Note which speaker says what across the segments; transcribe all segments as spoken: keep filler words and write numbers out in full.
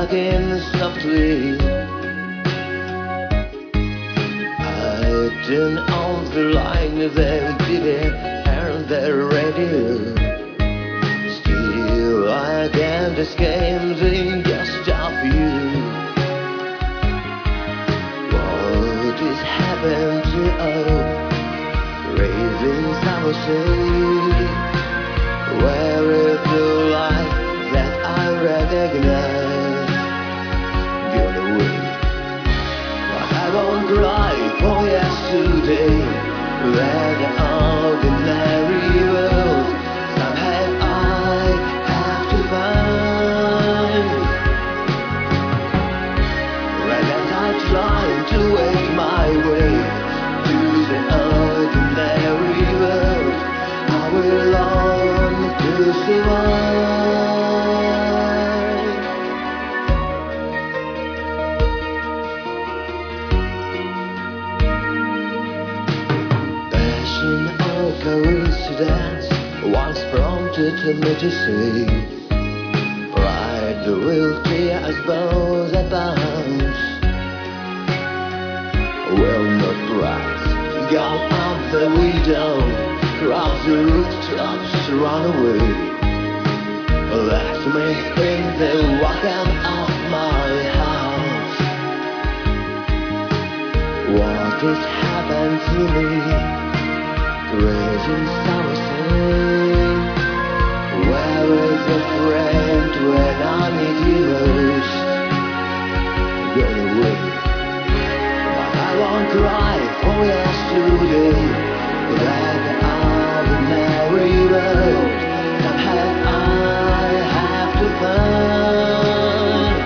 Speaker 1: again softly. I turn on the light, then didn't hear the radio. Still I can't escape the ghost of you. What is happened to all raisins I will say? Where is the light that I recognize? Gone away. But I won't cry for yesterday. Where the ordinary world somehow I have to find. Right as I try to wake my way to the ordinary world, I will long to survive. Passion or coincidence once prompted me to say, pride will tear us both apart. Will not rise, gone out the window, cross the rooftops, run away. Left me in the welcome of my house. What has happened to me? Raising summer sun. Where is a friend when I need you most? Gone away. But I won't cry for yesterday. Like the ordinary world, somehow I have to find.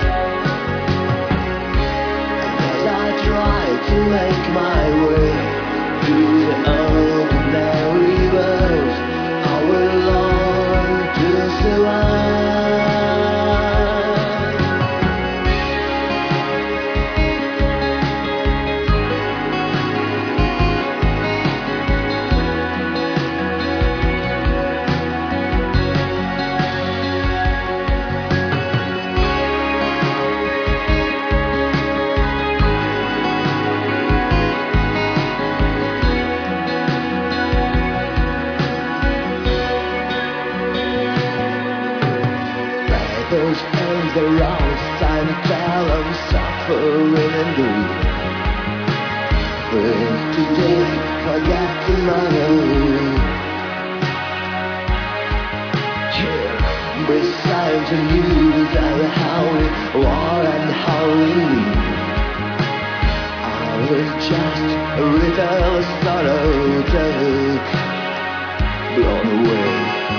Speaker 1: And as I try to make my way to the ordinary world, I will long to survive. And the wrong time tell I'm suffering and grief. But today, forget tomorrow. Here, beside the news of the holy war and holy, I was just a little sorrow took, blown away.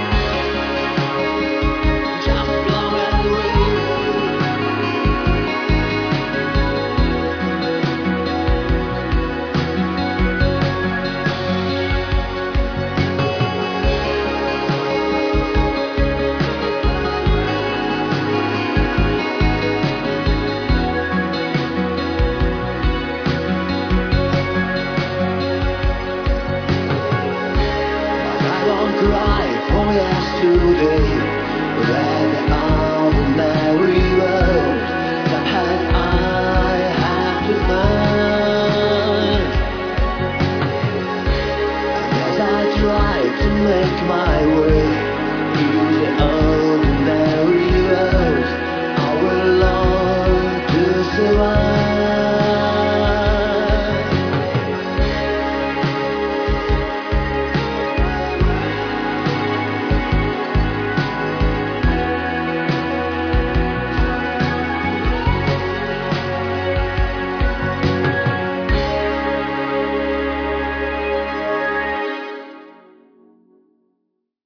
Speaker 1: Cry for yesterday, where the ordinary world somehow I have to find. And as I try to make my way through the ordinary world, I will long to survive.